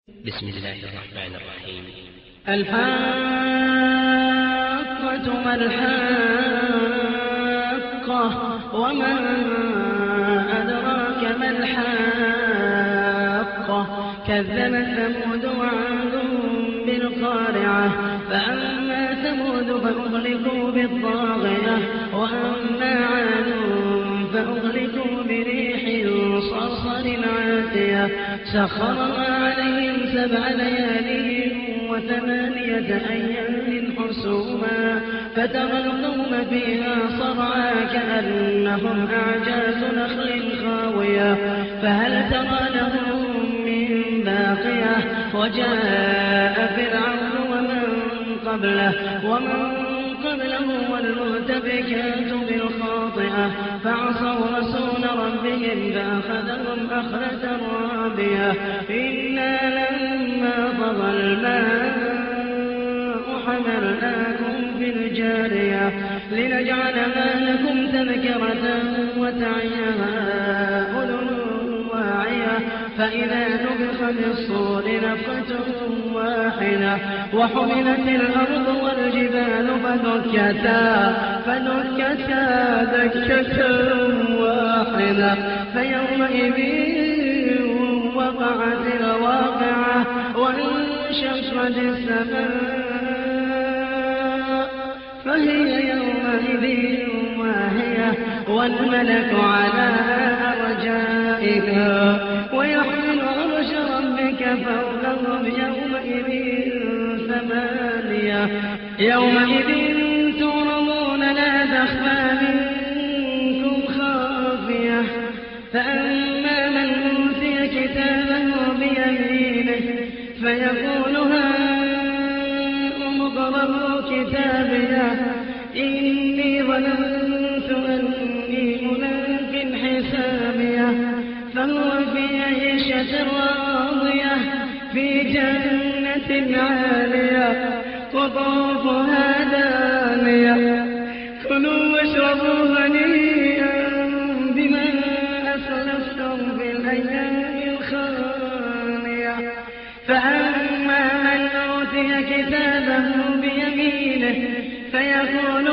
بسم الله الرحمن الرحيم. الحاقة ما الحاقة وما أدراك ما الحاقة كذبت ثمود وعاد بالقارعة فأما ثمود فأهلكوا بالطاغية وأما عاد فأهلكوا بريح صرصر عاتية سخرها عليهم 7 ليال و8 أيام حسوما فترى القوم فيها صرعى كأنهم أعجاز نخل خاوية فهل ترى لهم من باقية وجاء فرعون ومن قبله والمؤتفكات بالخاطئة فعصوا رسول ربهم فأخذهم أخذة رابية إنا لما طغى الماء حملناكم في الجارية لنجعلها لكم تذكرة وتعيها أذن واعية فإذا نفخ في الصور نفخة واحدة وحملت الأرض والجبال فدكتا دكة واحدة فيومئذ وقعت الواقعة وانشقت السماء فهي يومئذ واهية والملك على أرجائها ويحمل عرش ربك فوقهم يومئذ 8 يومئذ تعرضون لا تخفى منكم خافية فأما من أوتي كتابه بيمينه فيقول هاؤم اقرءوا كتابيه إني ظننت أني ملاق حسابيه فهو في عيشة راضية في جنة عالية قطوفها دانية كلوا واشربوا هنيئا بما أسلفتم في الأيام الخالية فأما من أوتي كتابه بيمينه فيقول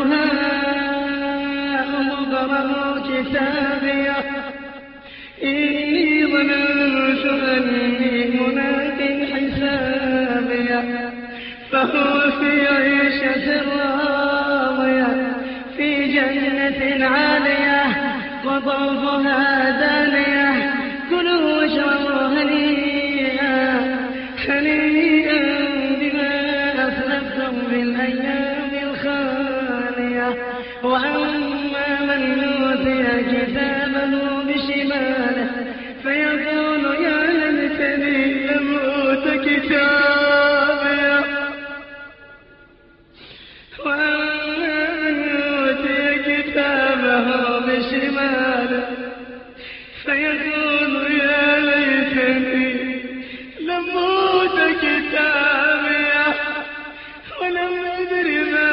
هاؤم اقرءوا كتابيه إني ظننت أني ملاق حسابيه فهو في عيشة راضية في جنة عالية قطوفها دانية كلوا واشربوا هنيئا بما أسلفتم في الأيام الخالية وأما من أوتي كتابه بشماله فيقول يا ليتني لم أوت كتابيه وأما من أوتي كتابه بشماله فيقول يا ليتني لم أوت كتابيه ولم أدر ما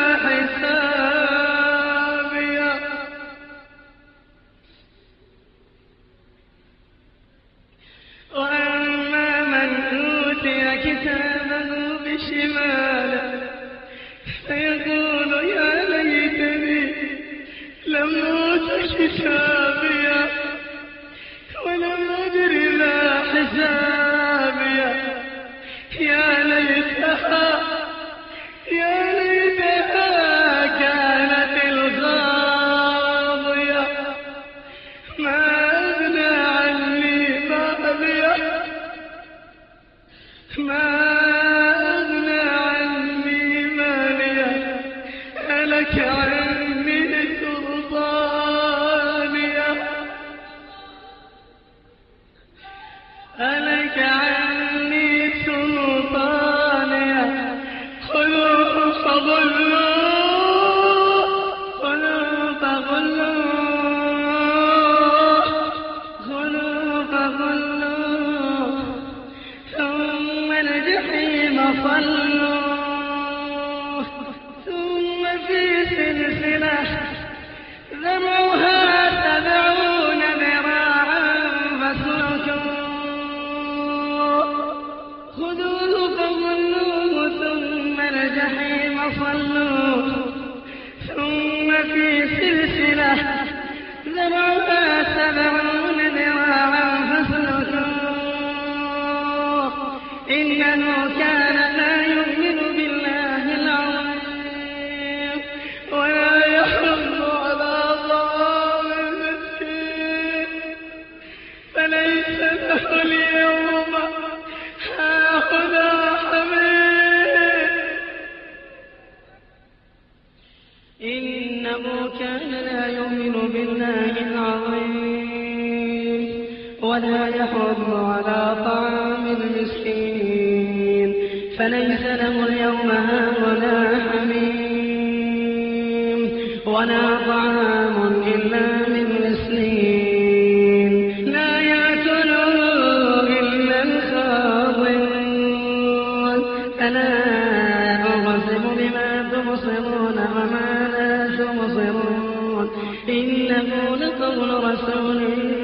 حسابيه وأما من أوتي كتابه بشماله فيقول يا ليتني لم أوت كتابيه ولم أدر ما حسابيه يا ليتها كانت الغاضية ما أغنى عني ماليه هلك عني سلطانيه خذوه فغلوه ثم الجحيم صلوه ثم في سلسلة ذرعها 70 ذراعا فاسلكوه خذوه فغلوه ثم الجحيم صلوه ثم في سلسلة ذرعها 70 ذراعا فاسلكوه إنه كان لا يؤمن بالله العظيم ولا يحض على طعام المسكين فليس له اليوم هاهنا حميم إنه كان لا يؤمن بالله العظيم ولا يحض على طعام المسكين فليس له اليوم هاهنا حميم ولا طعام إلا من غسلين لا يأكله إلا الخاطئون ألا أقسم بما تبصرون وما لا تبصرون إنه لقول رسول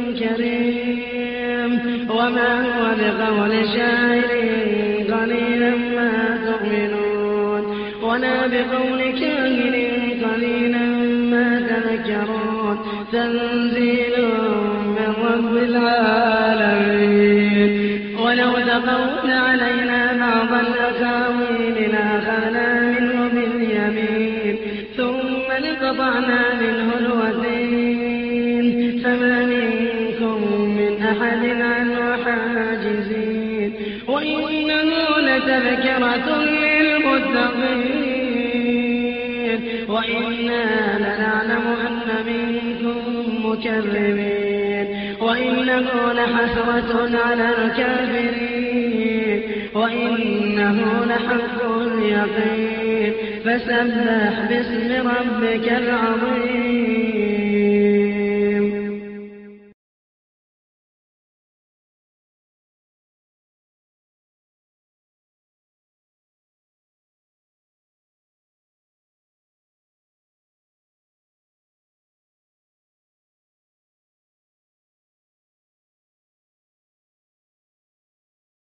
كريم وما هو بقول شاعر قليلا ما تؤمنون ولا بقول كاهن قليلا ما تذكرون تنزيل من رب العالمين ولو تقول علينا بعض الأقاويل لأخذنا منه باليمين ثم لقطعنا منه الوتين فما منكم من أحد عنه حاجزين وإنه لتذكرة للمتقين وإنا لنعلم أن منكم مكذبين وإنه لحسرة على الكافرين وإنه لحق اليقين فسبح باسم ربك العظيم